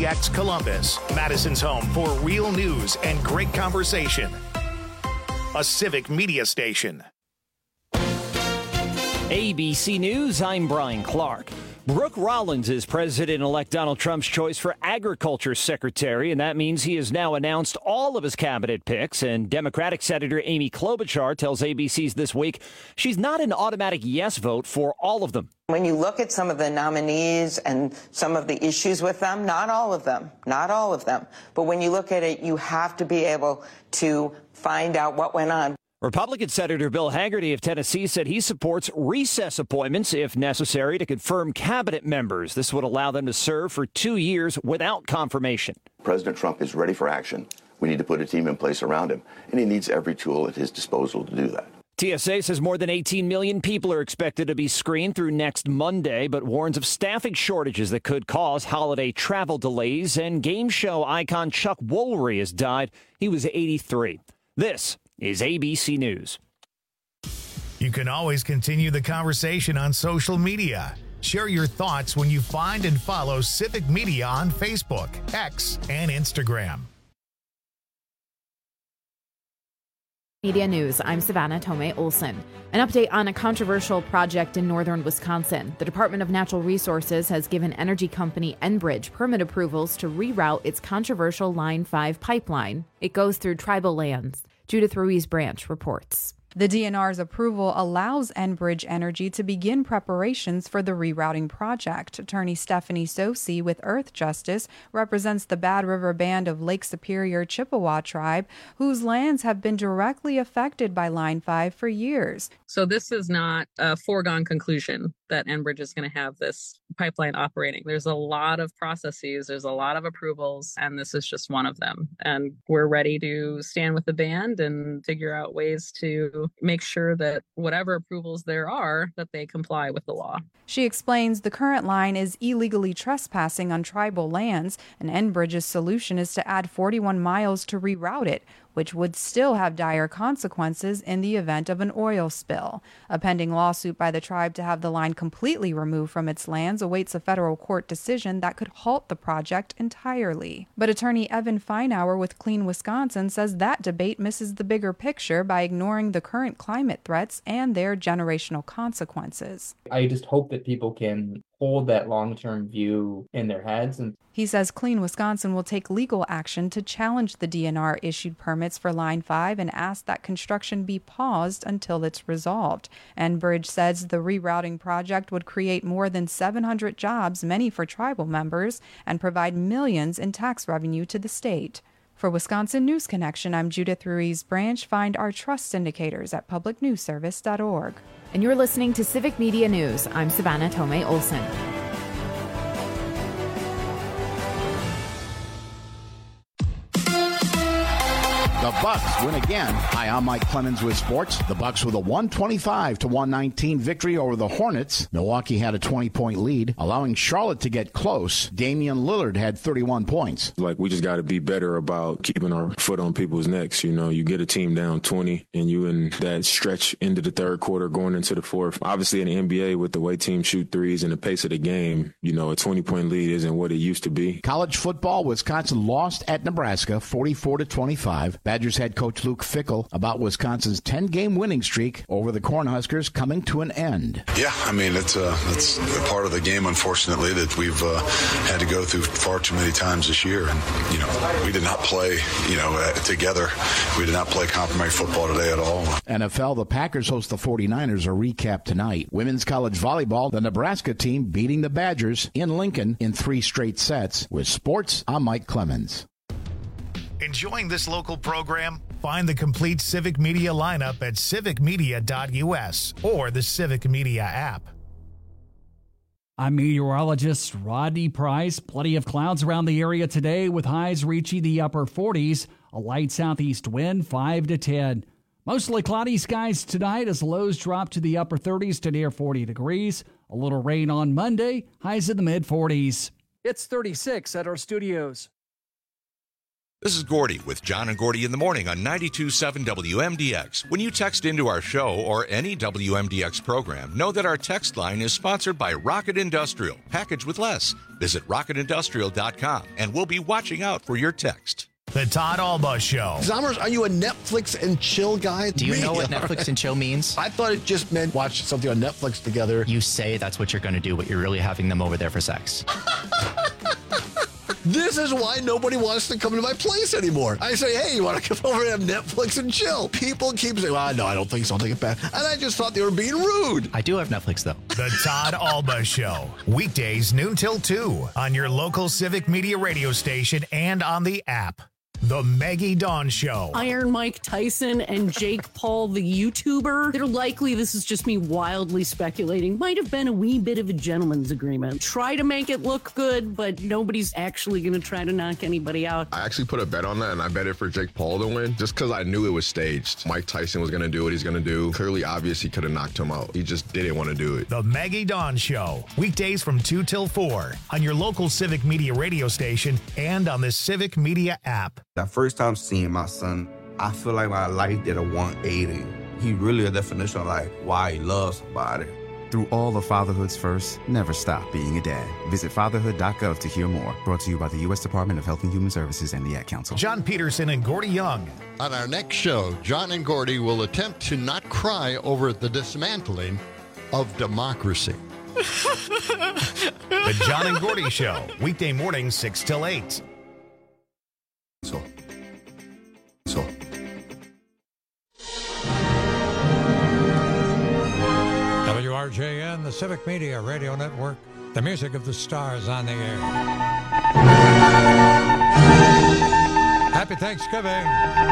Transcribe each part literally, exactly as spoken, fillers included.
C X Columbus, Madison's home for real news and great conversation. A Civic Media station. A B C News, I'm Brian Clark. Brooke Rollins is President-elect Donald Trump's choice for Agriculture Secretary, and that means he has now announced all of his cabinet picks. And Democratic Senator Amy Klobuchar tells A B C's This Week she's not an automatic yes vote for all of them. When you look at some of the nominees and some of the issues with them, not all of them, not all of them, but when you look at it, you have to be able to find out what went on. Republican Senator Bill Hagerty of Tennessee said he supports recess appointments if necessary to confirm cabinet members. This would allow them to serve for two years without confirmation. President Trump is ready for action. We need to put a team in place around him, and he needs every tool at his disposal to do that. T S A says more than eighteen million people are expected to be screened through next Monday, but warns of staffing shortages that could cause holiday travel delays. And game show icon Chuck Woolery has died. He was eighty-three. This is A B C News. You can always continue the conversation on social media. Share your thoughts when you find and follow Civic Media on Facebook, X, and Instagram. Media News, I'm Savannah Tomei Olson. An update on a controversial project in northern Wisconsin. The Department of Natural Resources has given energy company Enbridge permit approvals to reroute its controversial Line five pipeline. It goes through tribal lands. Judith Ruiz Branch reports. The D N R's approval allows Enbridge Energy to begin preparations for the rerouting project. Attorney Stephanie Sosi with Earth Justice represents the Bad River Band of Lake Superior Chippewa tribe, whose lands have been directly affected by Line five for years. So this is not a foregone conclusion that Enbridge is going to have this pipeline operating. There's a lot of processes, there's a lot of approvals, and this is just one of them. And we're ready to stand with the band and figure out ways to make sure that whatever approvals there are, that they comply with the law. She explains the current line is illegally trespassing on tribal lands, and Enbridge's solution is to add forty-one miles to reroute it, which would still have dire consequences in the event of an oil spill. A pending lawsuit by the tribe to have the line completely removed from its lands awaits a federal court decision that could halt the project entirely. But attorney Evan Feinauer with Clean Wisconsin says that debate misses the bigger picture by ignoring the current climate threats and their generational consequences. I just hope that people can hold that long-term view in their heads. And he says Clean Wisconsin will take legal action to challenge the D N R issued permits for Line five and ask that construction be paused until it's resolved. Enbridge says the rerouting project would create more than seven hundred jobs, many for tribal members, and provide millions in tax revenue to the state. For Wisconsin News Connection, I'm Judith Ruiz Branch. Find our trust indicators at public news service dot org. And you're listening to Civic Media News. I'm Savannah Tomei Olson. The Bucks win again. Hi, I'm Mike Clemens with sports. The Bucks with a one twenty-five to one nineteen victory over the Hornets. Milwaukee had a twenty-point lead, allowing Charlotte to get close. Damian Lillard had thirty-one points. Like, we just got to be better about keeping our foot on people's necks. You know, you get a team down twenty, and you in that stretch into the third quarter going into the fourth. Obviously, in the N B A, with the way teams shoot threes and the pace of the game, you know, a twenty-point lead isn't what it used to be. College football, Wisconsin lost at Nebraska forty-four to twenty-five. Badgers head coach Luke Fickell about Wisconsin's ten-game winning streak over the Cornhuskers coming to an end. Yeah, I mean, it's a, it's a part of the game, unfortunately, that we've uh, had to go through far too many times this year. And, you know, we did not play, you know, uh, together. We did not play complimentary football today at all. N F L, the Packers host the forty-niners. A recap tonight. Women's college volleyball, the Nebraska team beating the Badgers in Lincoln in three straight sets. With sports, I'm Mike Clemens. Enjoying this local program? Find the complete Civic Media lineup at civic media dot u s or the Civic Media app. I'm meteorologist Rodney Price. Plenty of clouds around the area today with highs reaching the upper forties. A light southeast wind, five to ten. Mostly cloudy skies tonight as lows drop to the upper thirties to near forty degrees. A little rain on Monday, highs in the mid forties. It's thirty-six at our studios. This is Gordy with John and Gordy in the morning on ninety-two point seven W M D X. When you text into our show or any W M D X program, know that our text line is sponsored by Rocket Industrial. Package with less. Visit rocket industrial dot com and we'll be watching out for your text. The Todd Alba Show. Zommers, are you a Netflix and chill guy? Do you Me. know what Netflix and chill means? I thought it just meant watch something on Netflix together. You say that's what you're going to do, but you're really having them over there for sex. This is why nobody wants to come to my place anymore. I say, hey, you want to come over and have Netflix and chill? People keep saying, well, no, I don't think so. I'll take it back. And I just thought they were being rude. I do have Netflix, though. The Todd Alba Show. Weekdays noon till two on your local Civic Media radio station and on the app. The Maggie Dawn Show. Iron Mike Tyson and Jake Paul, the YouTuber. They're likely, this is just me wildly speculating, might have been a wee bit of a gentleman's agreement. Try to make it look good, but nobody's actually going to try to knock anybody out. I actually put a bet on that, and I bet it for Jake Paul to win, just because I knew it was staged. Mike Tyson was going to do what he's going to do. Clearly obvious he could have knocked him out. He just didn't want to do it. The Maggie Dawn Show. Weekdays from two till four on your local Civic Media radio station and on the Civic Media app. That first time seeing my son, I feel like my life did a one eighty. He really a definition of like why he loves somebody. Through all of fatherhood's first, never stop being a dad. Visit fatherhood dot gov to hear more. Brought to you by the U S Department of Health and Human Services and the Ad Council. John Peterson and Gordy Young. On our next show, John and Gordy will attempt to not cry over the dismantling of democracy. The John and Gordy Show. Weekday mornings, six till eight. So, so. W R J N, the Civic Media Radio Network, the music of the stars on the air. Happy Thanksgiving.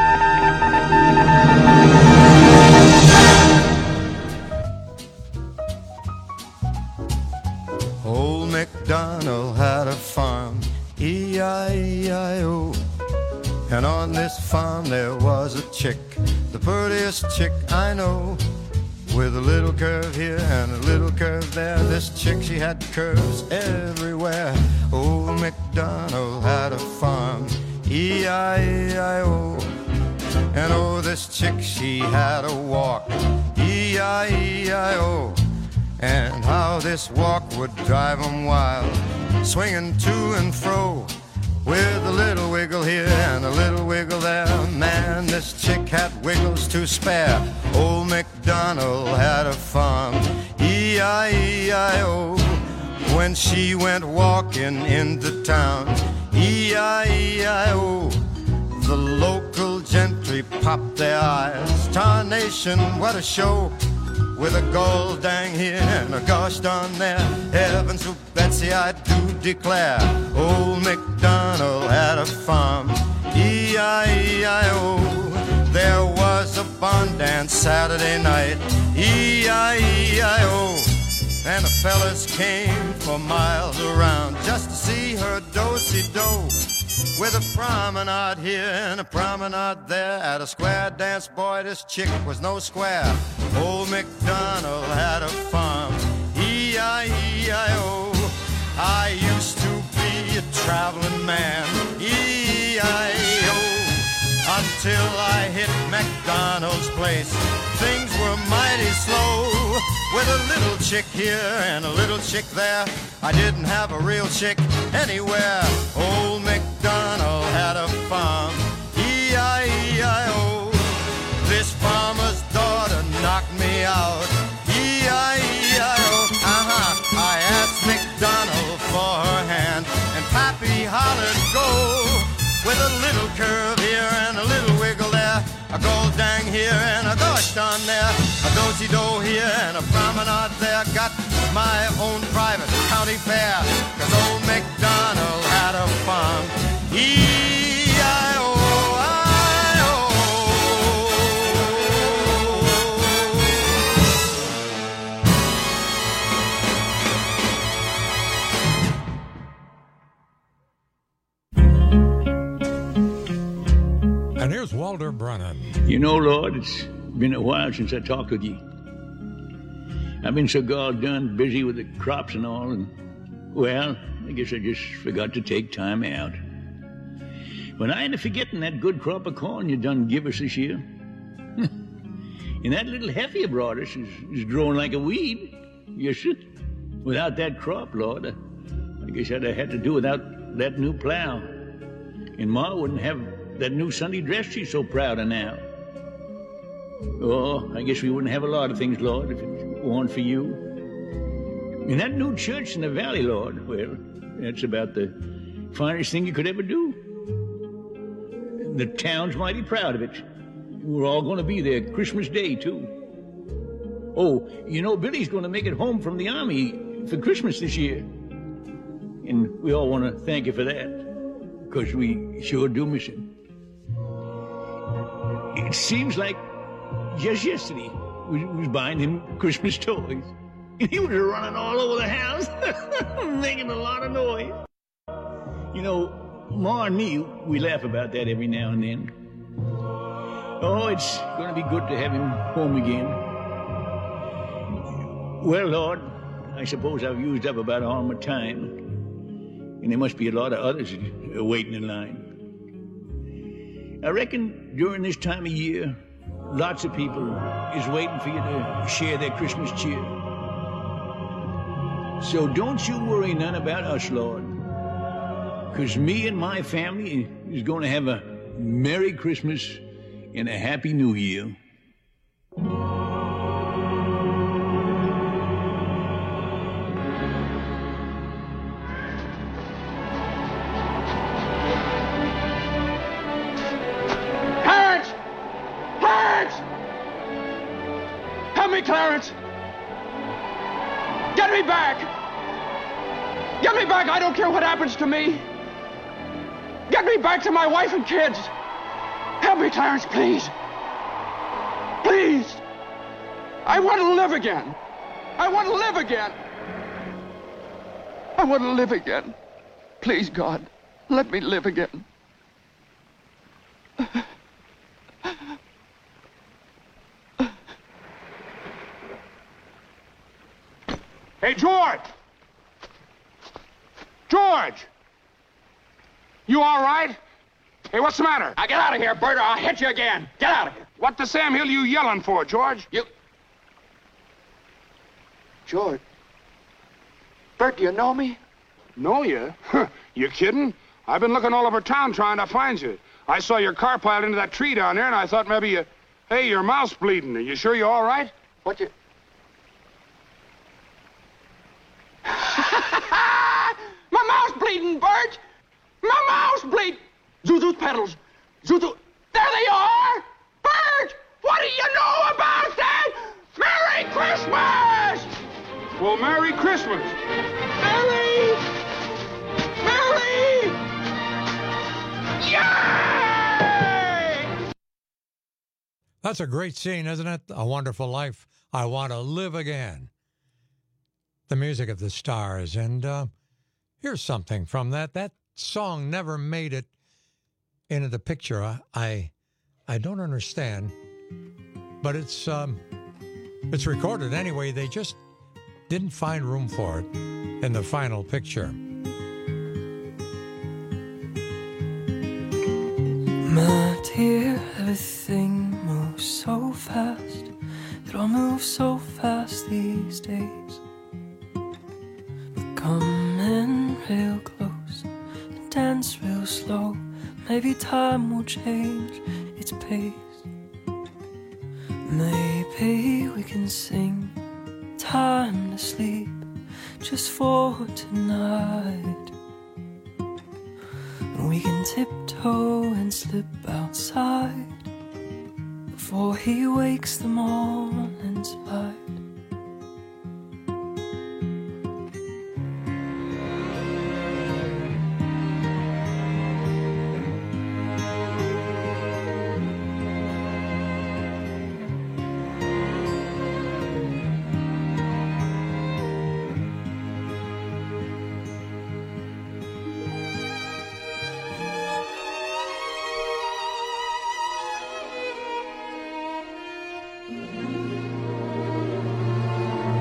Old MacDonald had a farm, E I E I O. And on this farm there was a chick, the prettiest chick I know. With a little curve here and a little curve there, this chick, she had curves everywhere. Old MacDonald had a farm, E I E I O. And oh, this chick, she had a walk, E I E I O. And how this walk would drive 'em wild, swinging to and fro. With a little wiggle here and a little wiggle there. Man, this chick had wiggles to spare. Old MacDonald had a farm, E I E I O. When she went walking into town, E I E I O. The local gentry popped their eyes. Tarnation, what a show. With a gold dang here and a gosh darn there. Heavens to Betsy, I do declare. Old MacDonald had a farm, E I E I O. There was a barn dance Saturday night, E I E I O. And the fellas came for miles around just to see her do-si-do. With a promenade here and a promenade there. At a square dance, boy, this chick was no square. Old MacDonald had a farm, E I E I O. I used to be a traveling man, E I E O. Until I hit MacDonald's place, things were mighty slow. With a little chick here and a little chick there, I didn't have a real chick anywhere. Old MacDonald had a farm, E I E I O. This farmer's daughter knocked me out, E I E I O. Uh-huh, I asked MacDonald for her hand, and Pappy hollered, go. With a little curve here and a little wiggle there, a gold dang here and a gosh darn there, a do-si-do here and a promenade there. Got my own private county fair, 'cause old MacDonald had a farm, E I O. And here's Walter Brennan. You know, Lord, it's been a while since I talked with you. I've been so god done busy with the crops and all, and, well, I guess I just forgot to take time out. But I ain't forgetting that good crop of corn you done give us this year. And that little heifer you brought us is, is growing like a weed. Yes, sir. Without that crop, Lord, I guess I'd have had to do without that new plow. And Ma wouldn't have that new Sunday dress she's so proud of now. Oh, I guess we wouldn't have a lot of things, Lord, if it weren't for you. And that new church in the valley, Lord, well, that's about the finest thing you could ever do. The town's mighty proud of it. We're all going to be there Christmas Day, too. Oh, you know, Billy's going to make it home from the Army for Christmas this year. And we all want to thank you for that, because we sure do miss him. It seems like just yesterday we was buying him Christmas toys. And he was running all over the house, making a lot of noise. You know, Ma and me, we laugh about that every now and then. Oh, it's going to be good to have him home again. Well, Lord, I suppose I've used up about all my time. And there must be a lot of others waiting in line. I reckon during this time of year, lots of people is waiting for you to share their Christmas cheer. So don't you worry none about us, Lord. Because me and my family is going to have a Merry Christmas and a Happy New Year. Clarence! Clarence! Help me, Clarence! Get me back! Get me back! I don't care what happens to me! Get me back to my wife and kids! Help me, Clarence, please! Please! I want to live again! I want to live again! I want to live again. Please, God, let me live again. Hey, George! George! You all right? Hey, what's the matter? Now get out of here, Bert, or I'll hit you again. Get out of here. What the Sam Hill you yelling for, George? You... George. Bert, do you know me? Know you? You kidding? I've been looking all over town trying to find you. I saw your car piled into that tree down there, and I thought maybe you... Hey, your mouth's bleeding. Are you sure you're all right? What you... My mouth's bleeding, Bert! My mouth's bleeding! Zuzu's pedals! Zuzu... There they are! Bert! What do you know about that? Merry Christmas! Well, Merry Christmas! Merry! Merry! Yay! That's a great scene, isn't it? A Wonderful Life. I Want to Live Again. The music of the Stars. And uh, here's something from that. That song never made it into the picture. I I, I don't understand, but it's um, it's recorded anyway. They just didn't find room for it in the final picture. My dear, everything moves so fast. It all moves so fast these days. Come in real close and dance real slow. Maybe time will change its pace. Maybe we can sing Time to Sleep just for tonight. We can tiptoe and slip outside before he wakes the morning's light.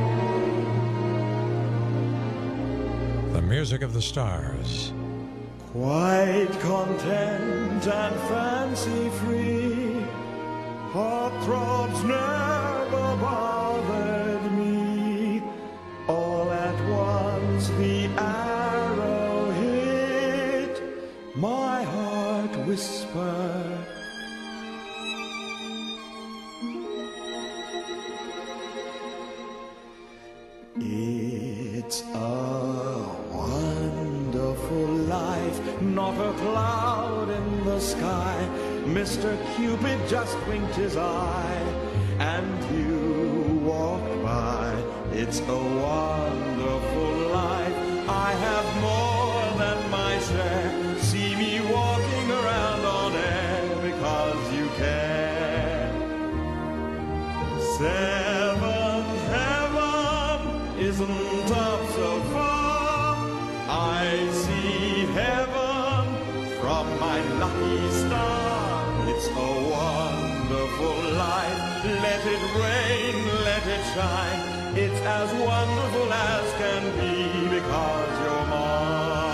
Music of the Stars. quite content and fancy-free. Heart-throbs never bothered me. All at once the arrow hit, my heart whispered. It's a wonderful life, not a cloud in the sky. Mister Cupid just winked his eye, and you walked by. It's a wonderful life. I have more than my share. See me walking around on air because you care. Seventh heaven isn't up so far. I see heaven from my lucky star. It's a wonderful life. Let it rain, let it shine. It's as wonderful as can be because you're mine.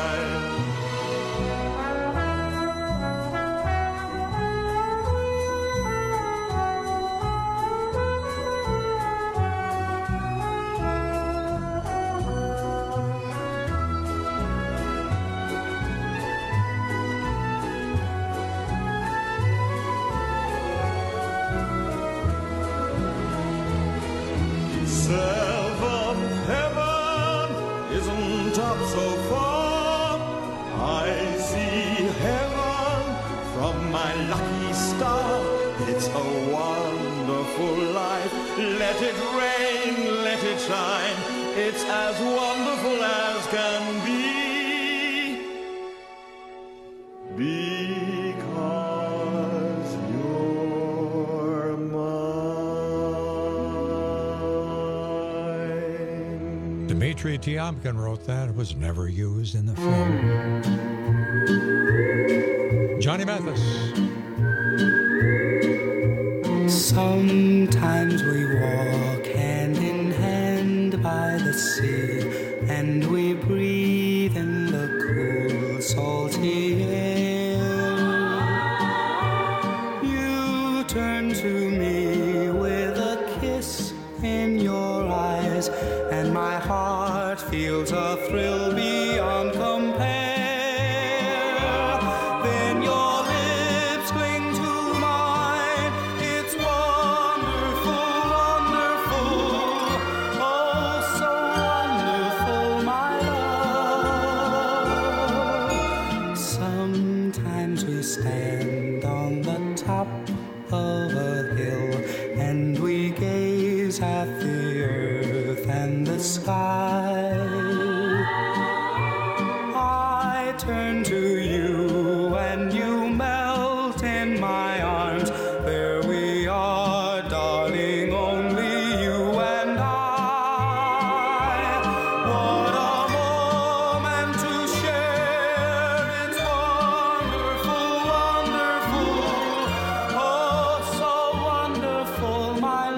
Seventh heaven isn't up so far. I see heaven from my lucky star. It's a wonderful life. Let it rain, let it shine. It's as wonderful as can be. Because you're mine. Dmitri Tiomkin wrote that. It was never used in the film. Johnny Mathis. Sometimes we walk hand in hand by the sea, and we breathe in the cool, salty air. You turn to me with a kiss in your eyes, and my heart feels a thrill beyond compare. Then your lips cling to mine. It's wonderful, wonderful. Oh, so wonderful, my love. Sometimes we stand on the top of a hill, and we gaze at the earth and the sky. I turn to you and you melt in my arms. There we are, darling, only you and I. What a moment to share. It's wonderful, wonderful. Oh, so wonderful, my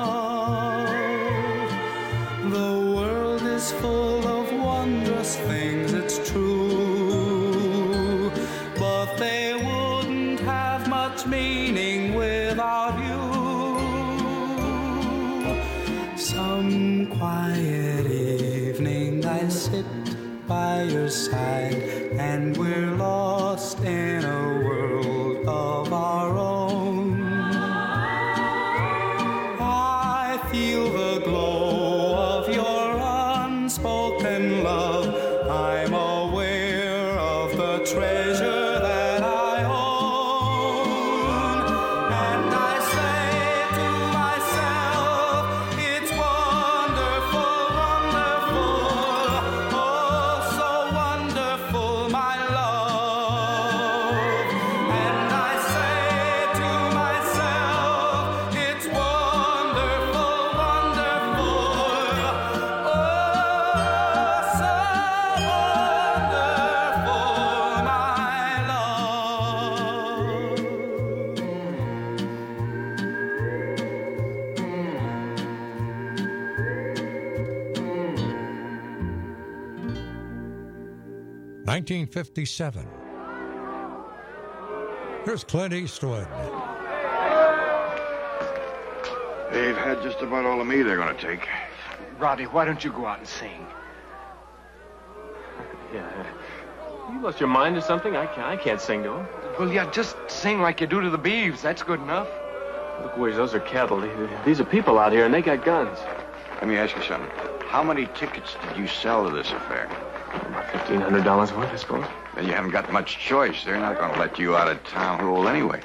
love. The world is full of wondrous things, it's true, but they wouldn't have much meaning without you. Some quiet evening I sit by your side, and we're lost in a world of our own. I feel the glow of your unspoken love. I'm aware of the treasure that I own. And I say to myself, it's wonderful, wonderful. Oh, so wonderful, my love. nineteen fifty-seven. Here's Clint Eastwood. They've had just about all of me they're going to take. Roddy, why don't you go out and sing? Yeah. You lost your mind or something? I can't, I can't sing to him. Well, yeah, just sing like you do to the beeves. That's good enough. Look, Wiz, those are cattle. These are people out here, and they got guns. Let me ask you something. How many tickets did you sell to this affair? About fifteen hundred dollars worth, I suppose. Then you haven't got much choice. They're not going to let you out of town rule anyway.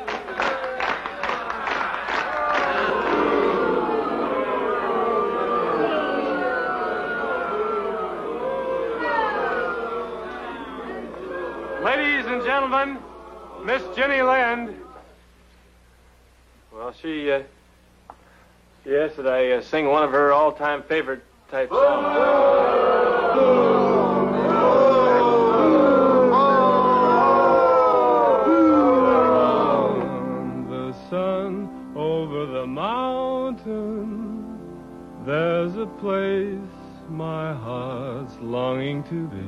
Ladies and gentlemen, Miss Jenny Lind. Well, she, uh, she asked that I uh, sing one of her all-time favorite type songs. The sun over the mountain, there's a place my heart's longing to be.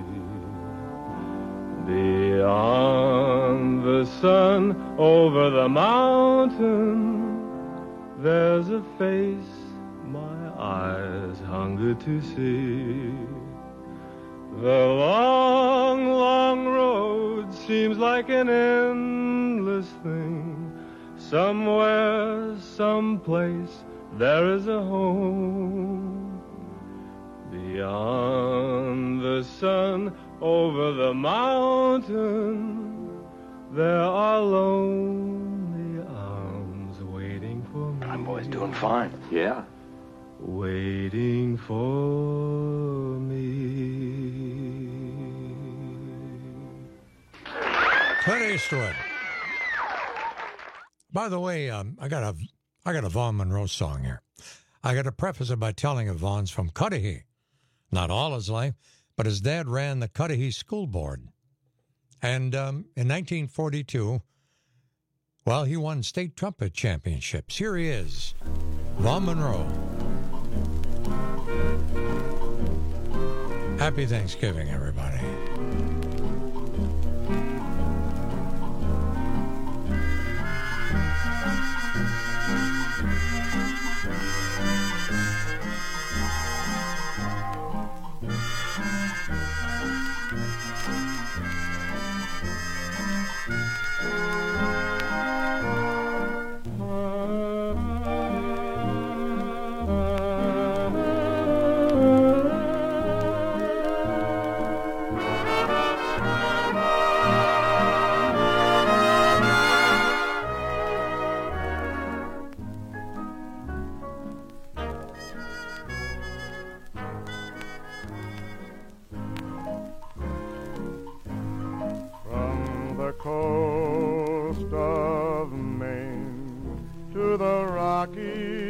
Beyond the sun, over the mountain, there's a face my eyes hunger to see. The long, long road seems like an endless thing. Somewhere, someplace, there is a home. Beyond the sun, over the mountain, there are lonely arms waiting for me. My boy's doing fine. Yeah. Waiting for me. Clint Eastwood. By the way, um, I got a I got a Vaughn Monroe song here. I got to preface it by telling you Vaughn's from Cudahy. Not all his life, but his dad ran the Cudahy School Board. And um, in nineteen forty-two, well, he won state trumpet championships. Here he is, Vaughn Monroe. Happy Thanksgiving, everybody. Coast of Maine to the Rockies,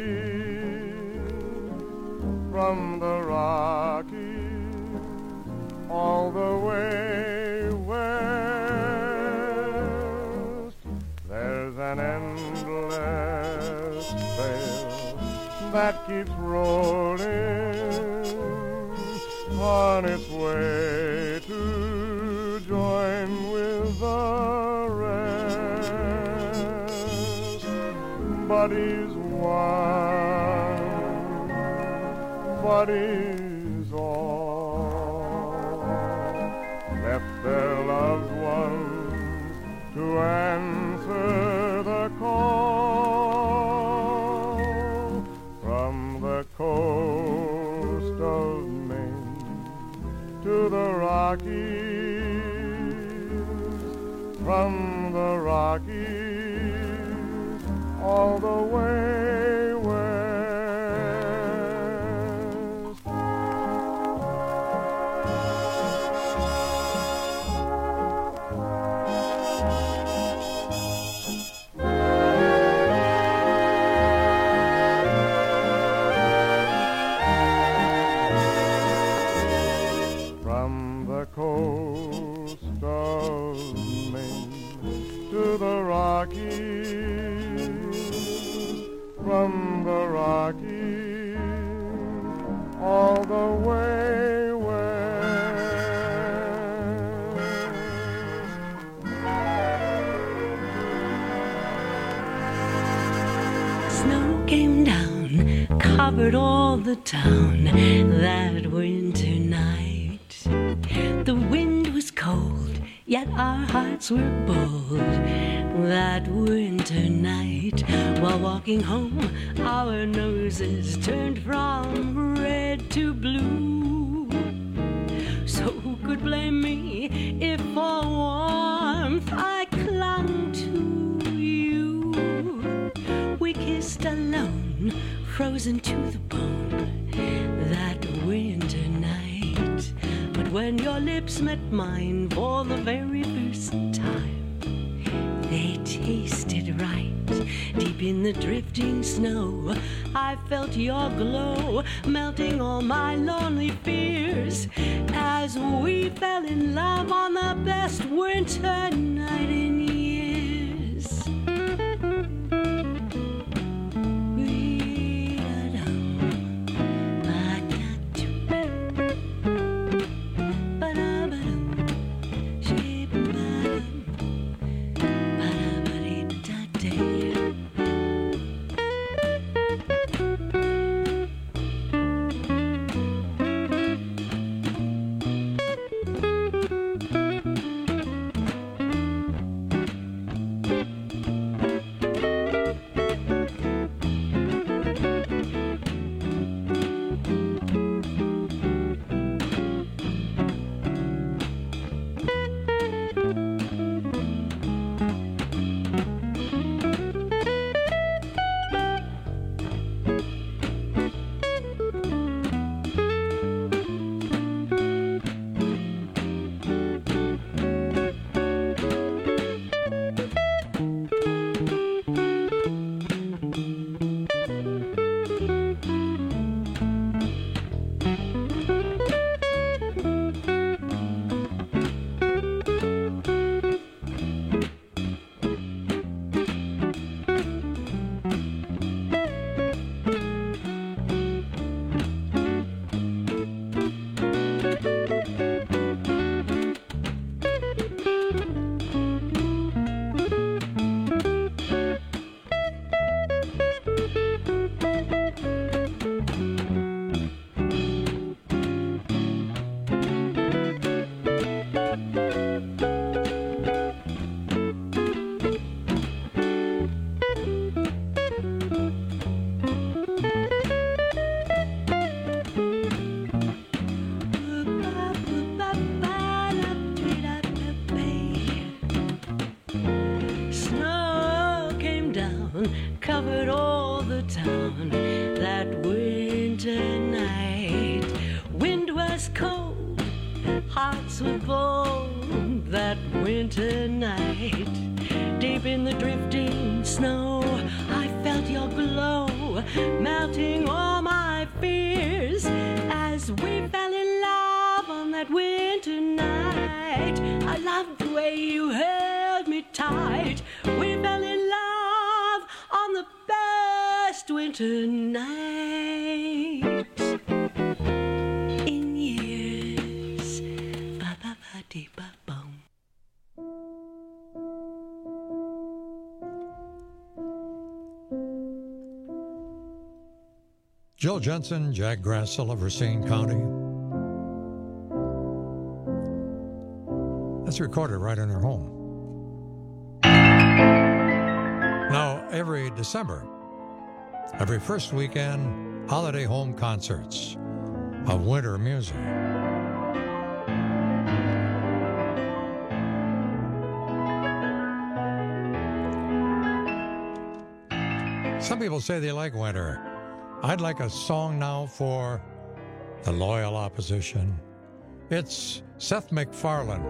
from the Rockies all the way west, there's an endless sail that keeps rolling on its way to join with the rest. But he's one, but he's all, left their loved ones to answer the call from the coast of Maine to the Rockies, from the Rockies all the way west. From the coast of Maine to the Rockies, from the Rockies all the way west. Snow came down, covered all the town that winter night. The wind was cold, yet our hearts were bold that winter night. While walking home, our noses turned from red to blue. So who could blame me if for warmth I clung to you? We kissed alone, frozen to the bone that winter night. But when your lips met mine for the very first time, they tasted right. Deep in the drifting snow, I felt your glow, melting all my lonely fears as we fell in love on the best winter night in years. Covered all the town that winter night. Wind was cold, hearts were cold that winter night. Deep in the drifting snow, I felt your glow, melting all my fears as we fell in love on that winter night. I loved the way you held me tight. We fell in love on the best winter night in years. Ba ba ba dee ba boom. Jill Jensen, Jack Grassel of Racine County. That's recorded right in her home. Now, every December, every first weekend, holiday home concerts of winter music. Some people say they like winter. I'd like a song now for the loyal opposition. It's Seth MacFarlane.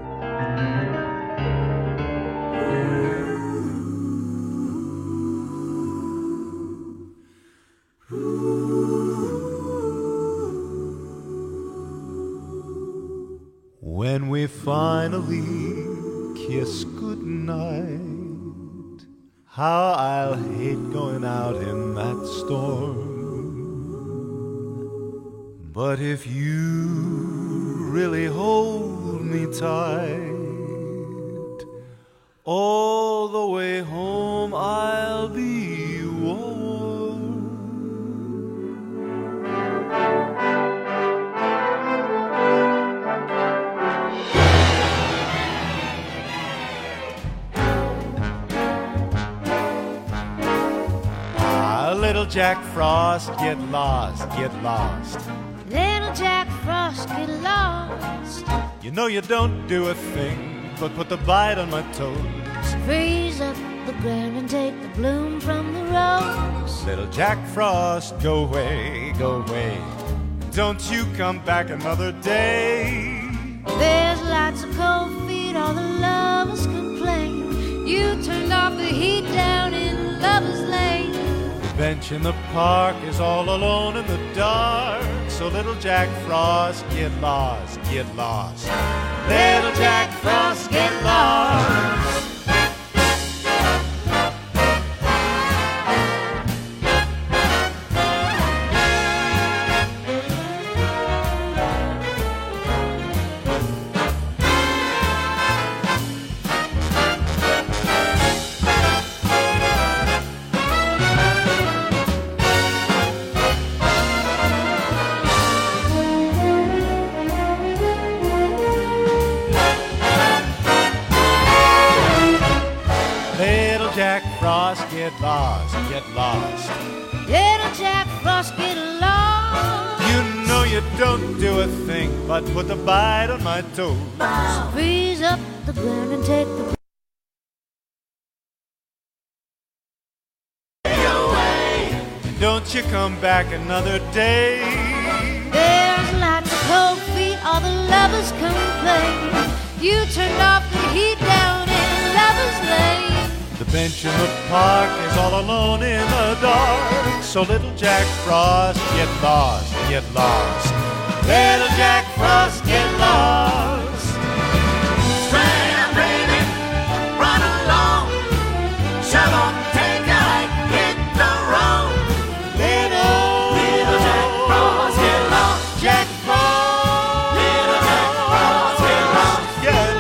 When we finally kiss goodnight, how I'll hate going out in that storm. But if you really hold me tight, all the way home I'll be warm. Jack Frost, get lost, get lost. Little Jack Frost, get lost. You know you don't do a thing but put the bite on my toes. Freeze up the ground and take the bloom from the rose. Little Jack Frost, go away, go away. Don't you come back another day. There's lots of cold feet, all the lovers complain. You turned off the heat down in Lover's Lane. The bench in the park is all alone in the dark. So little Jack Frost, get lost, get lost. Little Jack Frost, get lost. Get lost, get lost. Little Jack Frost, get lost. You know you don't do a thing but put the bite on my toes. Freeze up the ground and take the away. Don't you come back another day. There's lots of cold feet, all the lovers complain. You turned off the heat down in Lover's Lane. The bench in the park is all alone in the dark. So little Jack Frost, get lost, get lost. Little Jack Frost, get lost. Straight baby, run along. Shove on, take a hike, hit the road. Little, little Jack Frost, get lost. Jack Frost, little Jack Frost, get lost. Get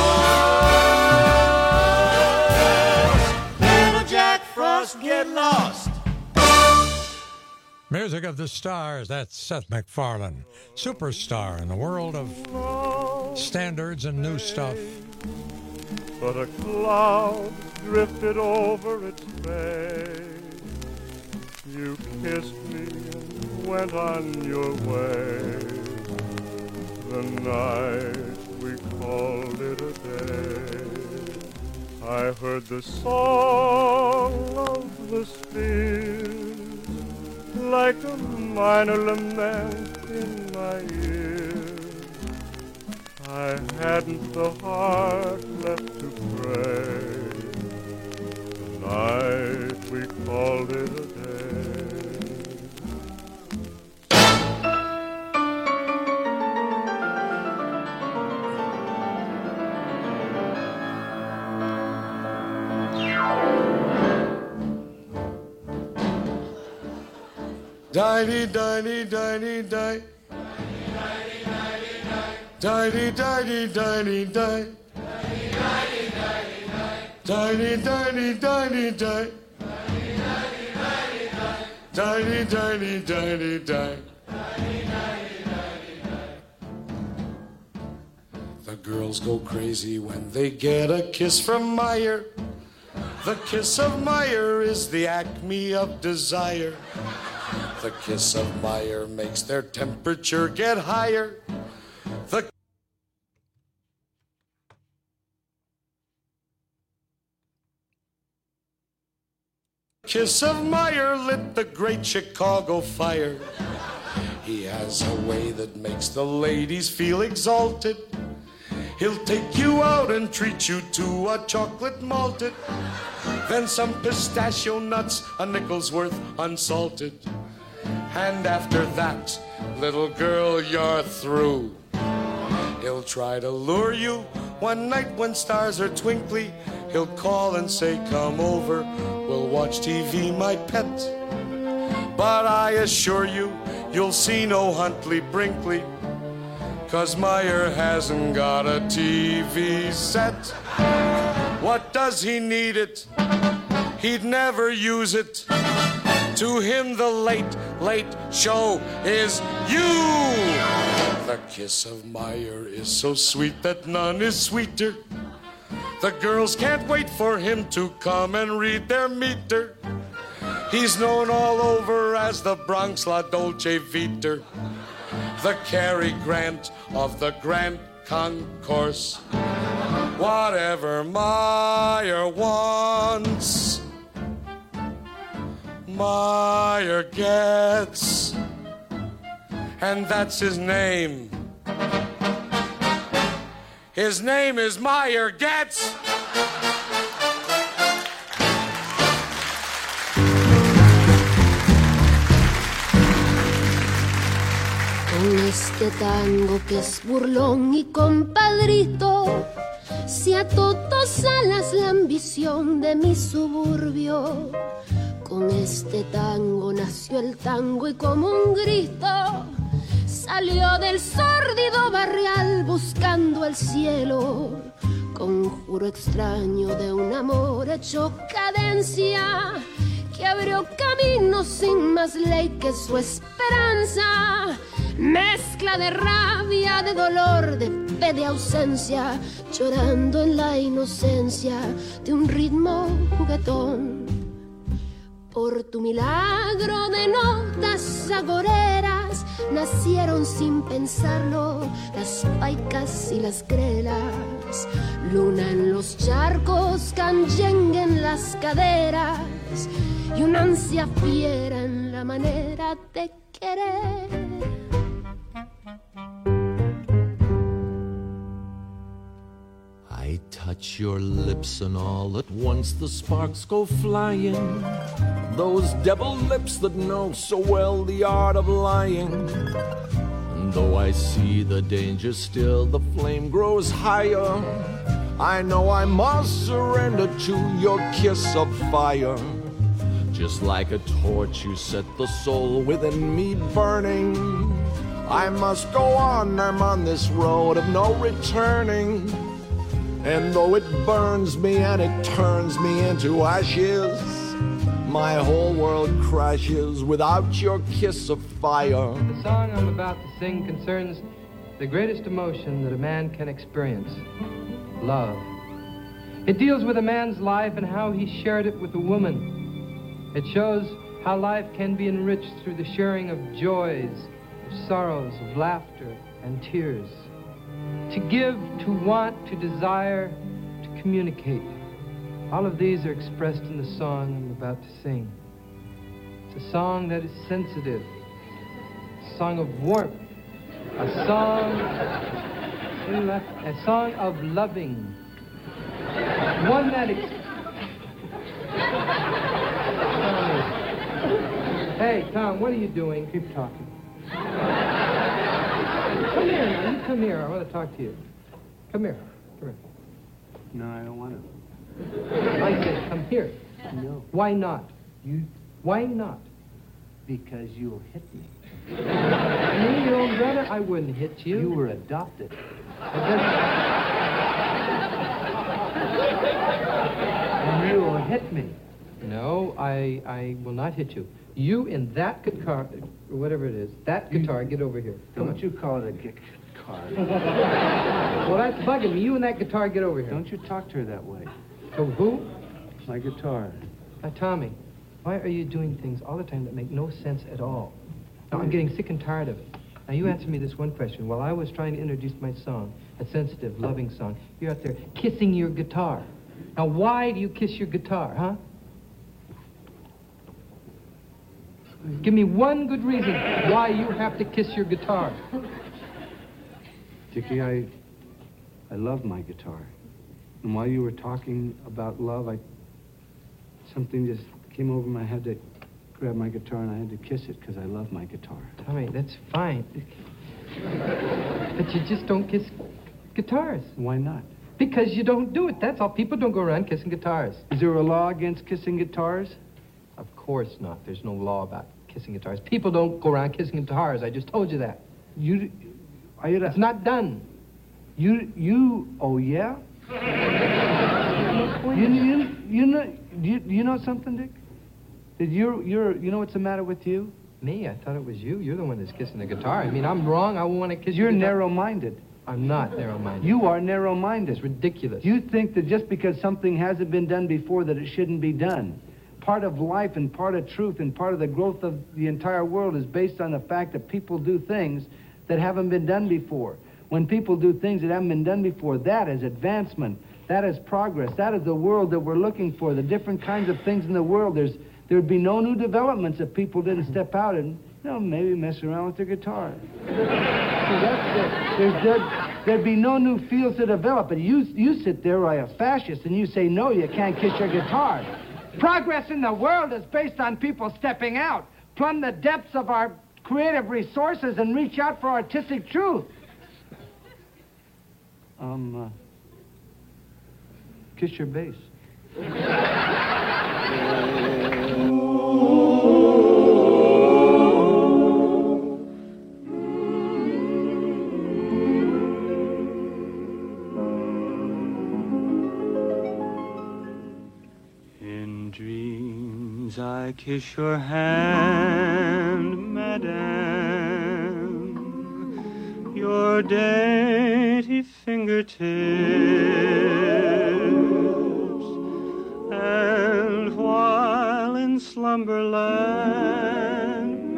lost. Get lost. Music of the Stars, that's Seth MacFarlane. Superstar in the world of standards and new stuff. But a cloud drifted over its face. You kissed me and went on your way. The night we called it a day. I heard the song of the spheres like a minor lament in my ears. I hadn't the heart left to pray. The night we called it a day. Die-dee, die-dee, die-dee, die. Die-dee, die-dee, die-dee, die. Die-dee, die-dee, die-dee, die. Die-dee, die-dee, die-dee, die. The girls go crazy when they get a kiss from Meyer. The kiss of Meyer is the acme of desire. The kiss of Meyer makes their temperature get higher. The kiss of Meyer lit the great Chicago fire. He has a way that makes the ladies feel exalted. He'll take you out and treat you to a chocolate malted. Then some pistachio nuts, a nickel's worth unsalted. And after that, little girl, you're through. He'll try to lure you one night when stars are twinkly. He'll call and say, come over, we'll watch T V, my pet. But I assure you, you'll see no Huntley Brinkley, 'cause Meyer hasn't got a T V set. What does he need it? He'd never use it. To him the late, late show is you. The kiss of Meyer is so sweet that none is sweeter. The girls can't wait for him to come and read their meter. He's known all over as the Bronx La Dolce Vita, the Cary Grant of the Grand Concourse. Whatever Meyer wants, Meyer gets, and that's his name. His name is Meyer Getz. Con este tango que es burlón y compadrito, se ató dos alas la ambición de mi suburbio. Con este tango nació el tango y como un grito salió del sórdido barrial buscando el cielo. Conjuro extraño de un amor hecho cadencia que abrió camino sin más ley que su esperanza. Mezcla de rabia, de dolor, de fe, de ausencia, llorando en la inocencia de un ritmo juguetón. Por tu milagro de notas agoreras nacieron sin pensarlo las paicas y las grelas. Luna en los charcos, canyengue en las caderas y una ansia fiera en la manera de querer. I touch your lips and all at once the sparks go flying. Those devil lips that know so well the art of lying. And though I see the danger still, the flame grows higher. I know I must surrender to your kiss of fire. Just like a torch you set the soul within me burning. I must go on, I'm on this road of no returning. And though it burns me and it turns me into ashes, my whole world crashes without your kiss of fire. The song I'm about to sing concerns the greatest emotion that a man can experience, love. It deals with a man's life and how he shared it with a woman. It shows how life can be enriched through the sharing of joys, of sorrows, of laughter and tears. To give, to want, to desire, to communicate. All of these are expressed in the song I'm about to sing. It's a song that is sensitive, a song of warmth, a song, a song of loving, one that ex- Hey, Tom, what are you doing? Keep talking. Come here, now. You come here. I want to talk to you. Come here. Come here. No, I don't want to. I said, come here. No. Why not? You? Why not? Because you'll hit me. Me, your own brother? I wouldn't hit you. You were adopted. And you will hit me. No, I I will not hit you. You in that guitar, or whatever it is, that guitar, get over here. Come Don't on. you call it a guitar. Well, that's bugging me. You and that guitar, get over here. Don't you talk to her that way. To who? My guitar. Now, Tommy, why are you doing things all the time that make no sense at all? Now, I'm getting sick and tired of it. Now, you answer me this one question. While I was trying to introduce my song, a sensitive, loving song, you're out there kissing your guitar. Now, why do you kiss your guitar, huh? Give me one good reason why you have to kiss your guitar. Dickie, I, I love my guitar. And while you were talking about love, I, something just came over my head to grab my guitar, and I had to kiss it because I love my guitar. Tommy, that's fine. But you just don't kiss guitars. Why not? Because you don't do it, that's all. People don't go around kissing guitars. Is there a law against kissing guitars? Of course not. There's no law about kissing guitars. People don't go around kissing guitars. I just told you that. You, I, it's not done. You, you, oh yeah? you, you, you know, you, you know something, Dick? Did you, you're, you know what's the matter with you? Me? I thought it was you. You're the one that's kissing the guitar. I mean, I'm wrong. I want to kiss You're your guitar. narrow-minded. I'm not narrow-minded. You are narrow-minded. It's ridiculous. You think that just because something hasn't been done before that it shouldn't be done. part of life and part of truth and part of the growth of the entire world is based on the fact that people do things that haven't been done before. When people do things that haven't been done before, that is advancement. That is progress. That is the world that we're looking for, the different kinds of things in the world. There's, there'd be no new developments if people didn't step out and, you know, maybe mess around with their guitar. So that's the, there's, there'd, there'd be no new fields to develop. But you, you sit there like a fascist and you say, no, you can't kiss your guitar. Progress in the world is based on people stepping out, plumb the depths of our creative resources and reach out for artistic truth. Um, uh, kiss your bass. In dreams I kiss your hand, madame, your dainty fingertips, and while in slumberland,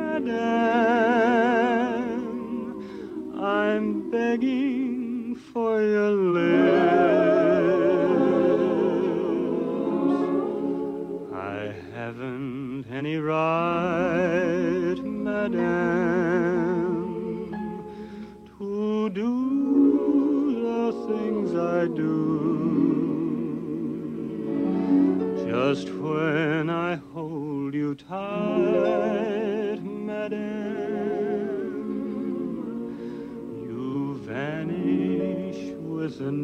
madame, I'm begging for your lips. I haven't any right, madame, to do the things I do. Just when I hold you tight, madame, you vanish with the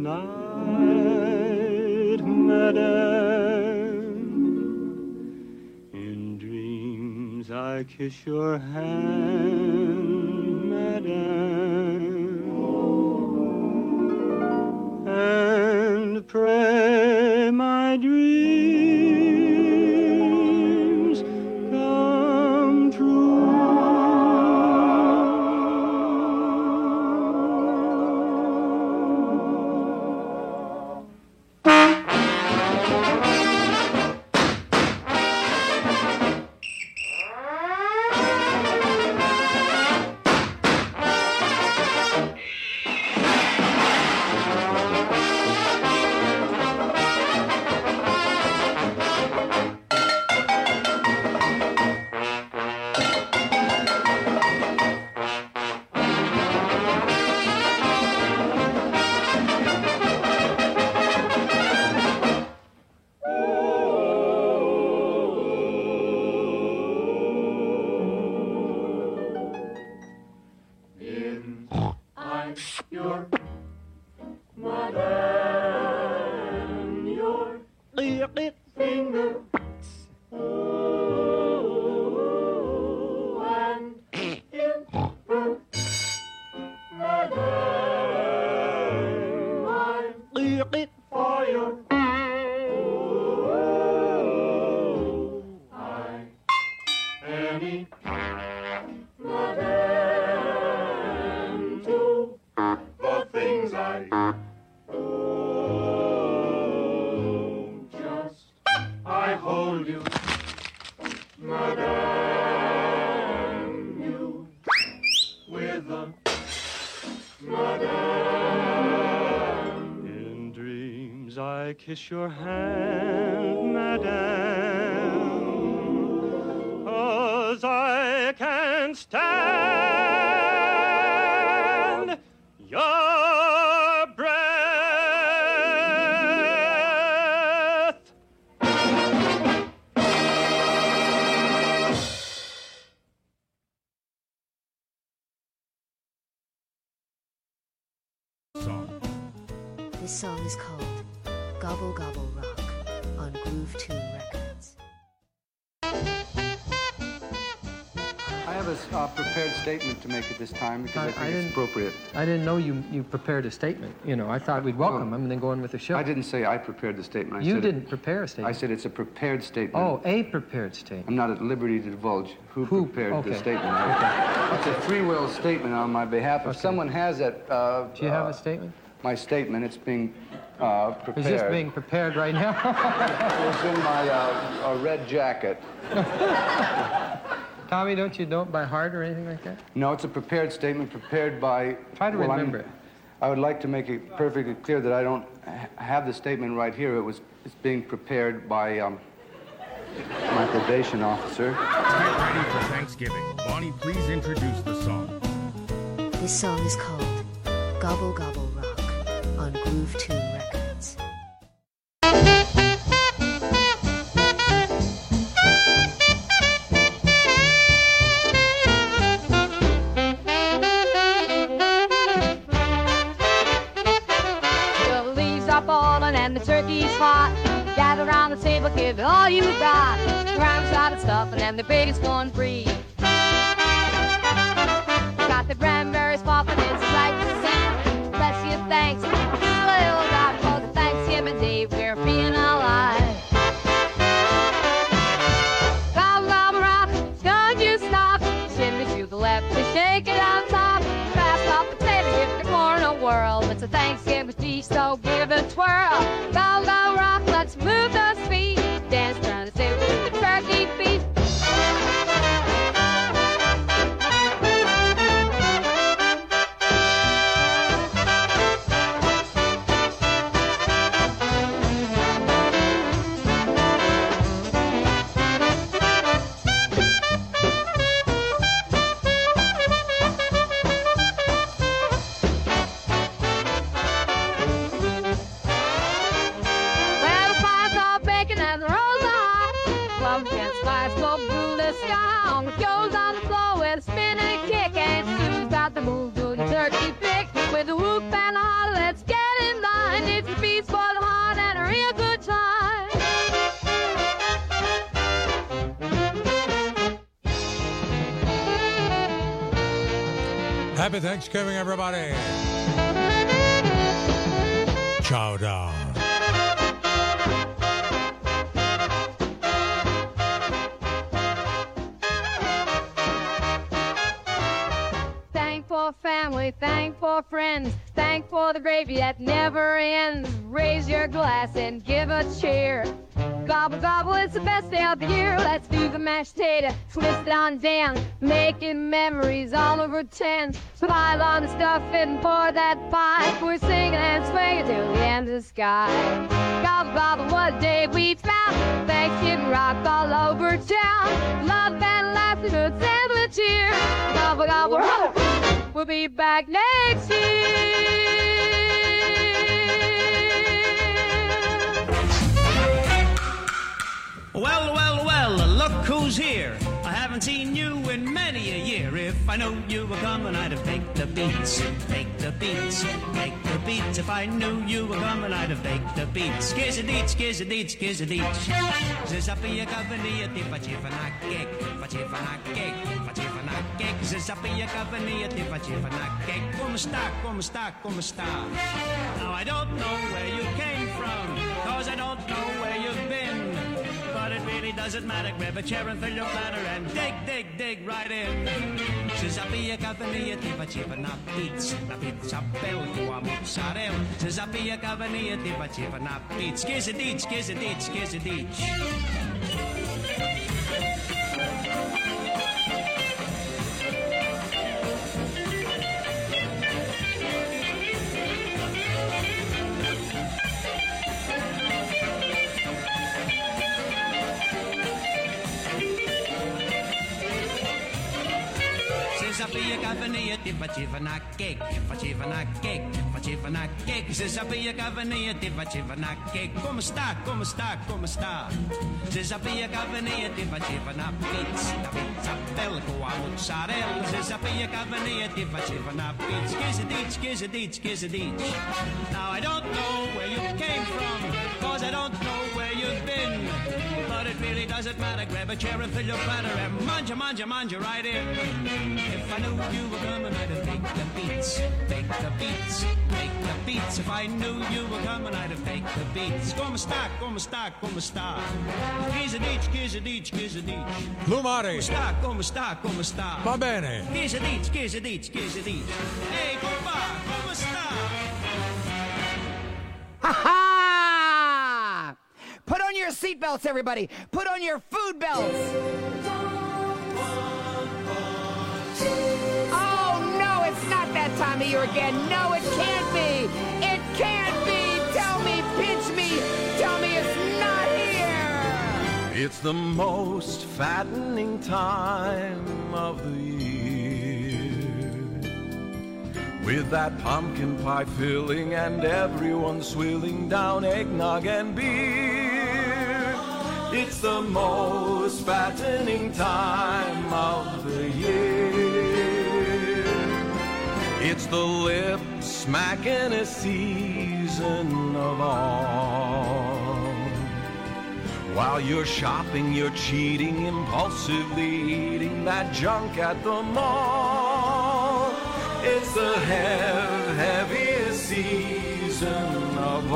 night, madame. In dreams I kiss your hand, madame, and pray my dreams come true. Kiss your hand, madame, 'cause I can't stand your breath. This song is called Gobble Gobble Rock on Groove Tune Records. I have a uh, prepared statement to make at this time because I, I think I it's appropriate. I didn't know you, you prepared a statement. You know, I thought we'd welcome him and then go on with the show. I didn't say I prepared the statement. I you said didn't it, prepare a statement. I said it's a prepared statement. Oh, a prepared statement. I'm not at liberty to divulge who, who prepared okay. the statement. Okay. It's a free-will statement on my behalf. If okay. someone has it... Uh, Do you have uh, a statement? My statement, it's being Uh, Is prepared. this being prepared right now? It's in my uh, uh, red jacket. Tommy, don't you know it by heart or anything like that? No, it's a prepared statement, prepared by... Try to well, remember I'm- it. I would like to make it perfectly clear that I don't ha- have the statement right here. It was it's being prepared by um, my probation officer. Get ready for Thanksgiving. Bonnie, please introduce the song. This song is called Gobble Gobble Rock on Groove Tune Records. The leaves are falling and the turkey's hot. Gather around the table, give it all you got. Round started stuffing and the baby's going free. Got the cranberries popping, it's a sight to see. Bless you, thanks. Little God, for the Thanksgiving Day, we're being alive. Gobble, gobble, rock, don't you stop. Shimmy to the left, to shake it on top. Fast off potatoes, if the corn a whirl. It's a Thanksgiving feast, so give it a twirl. Gobble, gobble, rock, let's move those feet. Dance around the table with the turkey feet. Well, the fire's all baking and the rolls are hot. Pumpkin spice will rule the sky. On the goes on the floor with a spin and a kick. And Sue's got the move to the turkey pick. With a whoop and a holler, let's get in line. It's a feast for the heart and a real good time. Happy Thanksgiving, everybody. Chow down. Thank for family, thank for friends, thank for the gravy that never ends. Raise your glass and give a cheer. Gobble, gobble, it's the best day of the year. Let's do the mashed potato, twist it on down, making memories all over ten. Pile on the stuffing and pour that pie. We're singing and swinging till the end of the sky. Gobble, gobble, what a day we found. Thanksgiving rock all over town. Love and laughter, good and cheer. Gobble, gobble, rock. We'll be back next year. Well, well, well, look who's here. I haven't seen you in many a year. If I knew you were coming, I'd have baked the beats, baked the beats, baked the beats. If I knew you were coming, I'd have baked the beats. Skizzadeets, skizzadeets, skizzadeets. Zizapia gavania, tifachifanakek, fachifanakek, fachifanakek. Zizapia gavania, tifachifanakek. Kumusta, kumusta, kumusta. Now I don't know where you came from, cause I don't know where you've been. But it really doesn't matter. Grab a chair and fill your bladder and dig, dig, dig right in. Zizapia gavania, tifachifanakek. Beats, la pizza bell, qua mozzarella. Zizapia gavania, tifachifanakek. Beats, skizzadeets, skizzadeets, skizzadeets. Zizapia gavania, tifachifanakek, fachifanakek, fachifanakek. Zizapia gavania, tifachifanakek. Kumusta, kumusta, kumusta. Zizapia gavania, tifachifanakek. Beats, la pizza bell, qua mozzarella. Zizapia gavania, tifachifanakek. Skizzadeets, skizzadeets, skizzadeets. Now I don't know where you came from, cause I don't know where you've been. But it really doesn't matter. Grab a chair and fill your platter and manja, manja, manja right in. If I knew you were coming, I'd have baked the beats, baked the beats, baked the beats. If I knew you were coming, I'd have baked the beats. Come sta, come sta, come sta. Skizzadeets, skizzadeets, skizzadeets. Lumari. Come sta, come sta, come sta. Va bene. Skizzadeets, skizzadeets, skizzadeets. Ehi, compa, come sta? Ha ha! Put on your seatbelts, everybody. Put on your food belts. Oh, no, it's not that time of year again. No, it can't be. It can't be. Tell me, pinch me. Tell me it's not here. It's the most fattening time of the year, with that pumpkin pie filling and everyone swilling down eggnog and beer. It's the most fattening time of the year. It's the lip smacking season of all. While you're shopping, you're cheating, impulsively eating that junk at the mall. It's the hev- heaviest season of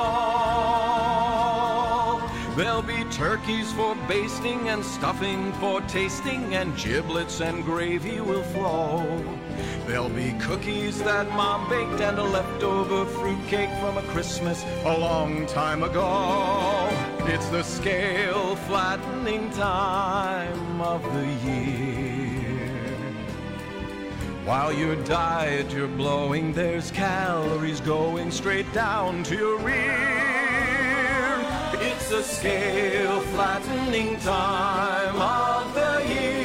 all. There'll be turkeys for basting and stuffing for tasting, and giblets and gravy will flow. There'll be cookies that Mom baked and a leftover fruitcake from a Christmas a long time ago. It's the scale flattening time of the year. While your diet you're blowing, there's calories going straight down to your rear. It's the scale flattening time of the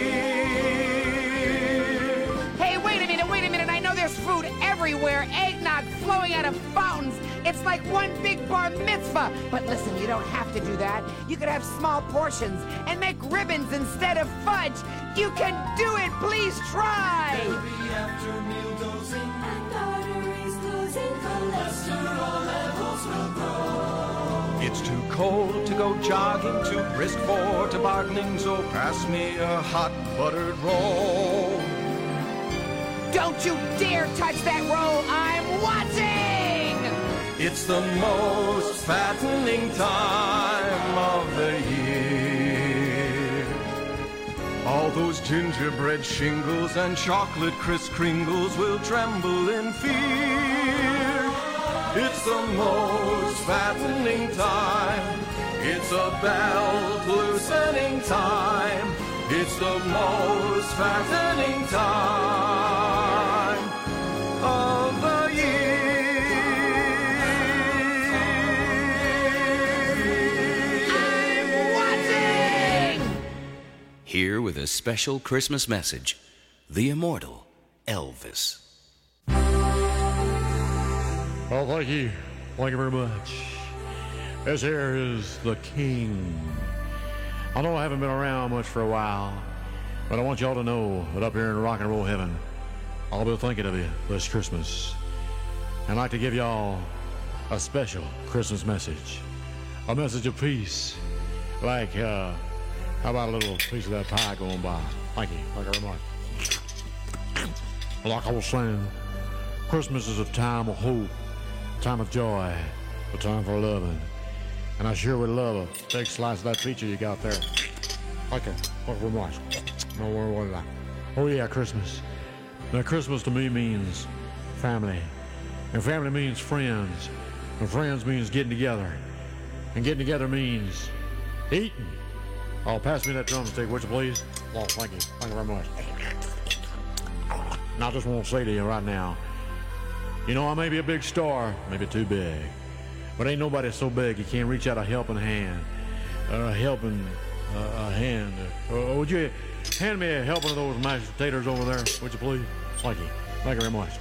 year. Hey, wait a minute, wait a minute. I know there's food everywhere. Eggnog flowing out of fountains. It's like one big bar mitzvah. But listen, you don't have to do that. You could have small portions and make ribbons instead of fudge. You can do it. Please try. There'll be after meal dosing and arteries closing. Cholesterol levels will grow. It's too cold to go jogging, too brisk for tobogganing, so pass me a hot buttered roll. Don't you dare touch that roll. I'm watching. It's the most fattening time of the year. All those gingerbread shingles and chocolate Kris Kringles will tremble in fear. It's the most fattening time. It's a belt loosening time. It's the most fattening time of the year. I'm watching. Here with a special Christmas message, the immortal Elvis. Well, thank you. Thank you very much. This here is the King. I know I haven't been around much for a while, but I want y'all to know that up here in rock and roll heaven, I'll be thinking of you this Christmas. I'd like to give y'all a special Christmas message. A message of peace. Like, uh, how about a little piece of that pie going by? Thank you. Thank you very much. Like I was saying, Christmas is a time of hope, a time of joy, a time for loving. And I sure would love a big slice of that pizza you got there. Okay, thank you very much. No worry about that. Oh yeah, Christmas. Now Christmas to me means family. And family means friends. And friends means getting together. And getting together means eating. Oh, pass me that drumstick, would you please? Oh, thank you. Thank you very much. And I just want to say to you right now, you know, I may be a big star, maybe too big, but ain't nobody so big you can't reach out a helping hand, or a helping uh, a hand. Or would you hand me a helping of those mashed potatoes over there, would you please? Thank you. Thank you very much.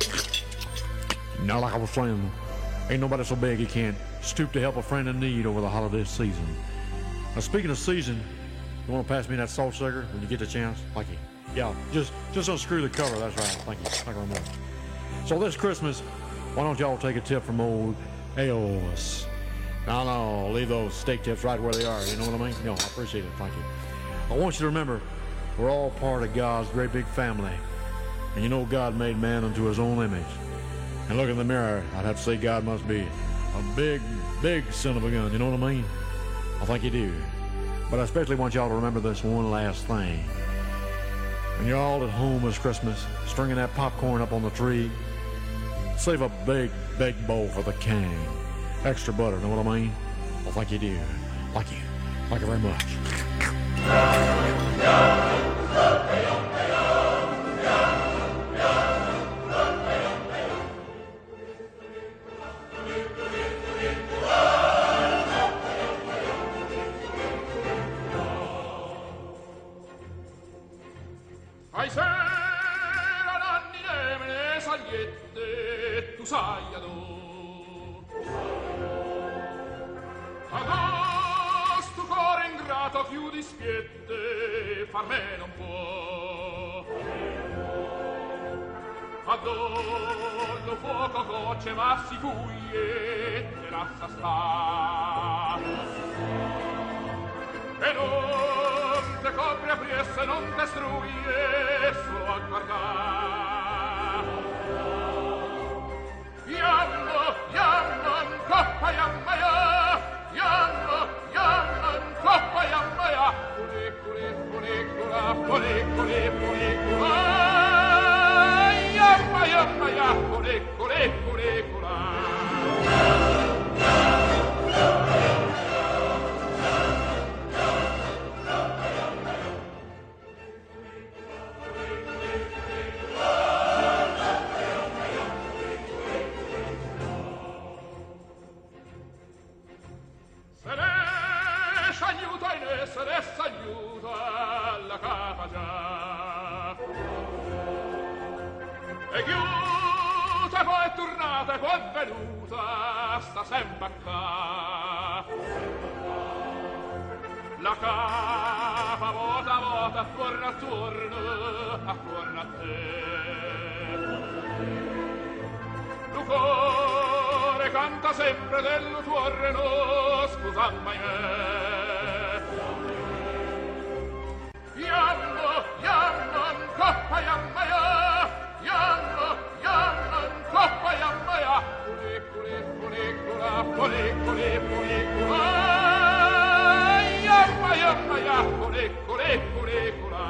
Now, like I was saying, ain't nobody so big you can't stoop to help a friend in need over the holiday season. Now, speaking of season, you want to pass me that salt sugar when you get the chance? Thank you. Yeah, just just unscrew the cover. That's right. Thank you. Thank you very much. So this Christmas, why don't y'all take a tip from old Elvis? No, no, leave those steak tips right where they are. You know what I mean? No, I appreciate it. Thank you. I want you to remember, we're all part of God's great big family. And you know God made man unto his own image. And look in the mirror, I'd have to say God must be a big, big son of a gun. You know what I mean? I think you do. But I especially want y'all to remember this one last thing. When you're all at home this Christmas, stringing that popcorn up on the tree, save a big, big bowl for the king. extra butter. Know what I mean? Well, thank you, dear. Thank you. Thank you very much. Ai s'erano anni nemine sagliette, tu sai adò. Adò sto cuore ingrato più di schiette, far me non può. Adò lo fuoco gocce ma si fuglie, te lascia sta. E non te copri a priesse, non te struie, solo a guardare. Yammo, yamman, coppa, yammaya, yammo, yamman, coppa, yammaya, culiculi, culicula, culiculi, culicula, yamma, yammaya, culiculi, culicula. Se ne s'aiuta la capa già e chiusa poi è tornata e poi è venuta sta sempre qua la capa vota vota attorno attorno attorno a te lo cuore canta sempre dello tuo reno scusa mai Yammo, yamman, coppa, yammaya, yammo, yamman, coppa, yammaya, culiculi, culicula, culiculi, culicula, yamma, yammaya, culiculi, culicula.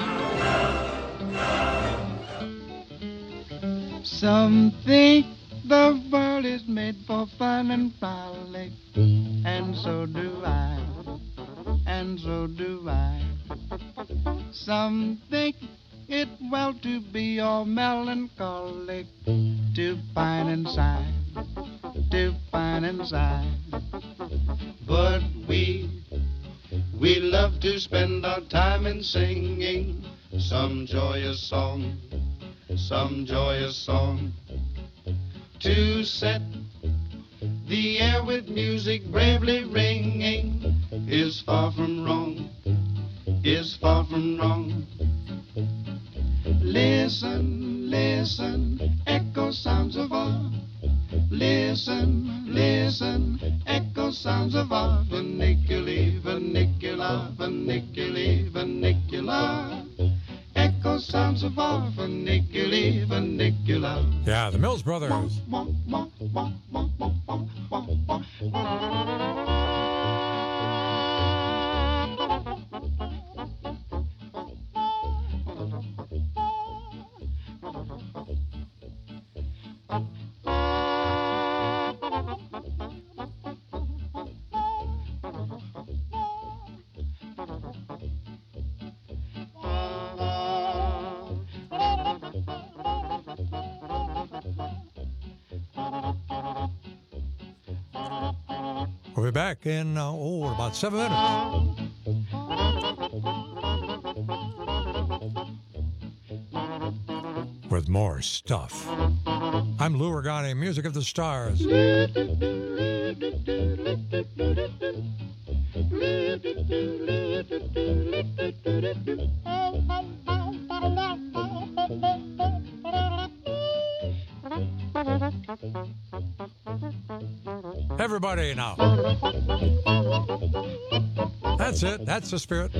Some think the world is made for fun and frolic, and so do I, and so do I. Some think it well to be all melancholic, to pine and sigh, to pine and sigh. But we, we love to spend our time in singing some joyous song, some joyous song, to set the air with music bravely ringing is far from wrong, is far from wrong. Listen, listen, echo sounds of art. Listen, listen, echo sounds of art. Verniculi, vernicula, verniculi, vernicula. Echo sounds of art. Verniculi, vernicula. Yeah, the Mills Brothers. We'll be back in, uh, oh, about seven minutes. With more stuff. I'm Lou Ragani, Music of the Stars. Everybody now. That's it. That's the spirit.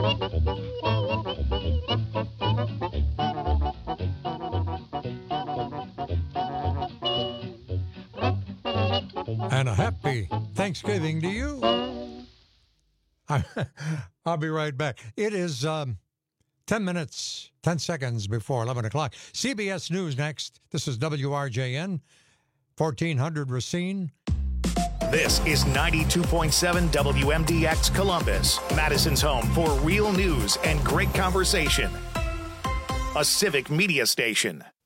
And a happy Thanksgiving to you. I'll be right back. It is um, ten minutes, ten seconds before eleven o'clock. C B S News next. This is W R J N, fourteen hundred Racine. This is ninety-two point seven W M D X Columbus, Madison's home for real news and great conversation. A civic media station.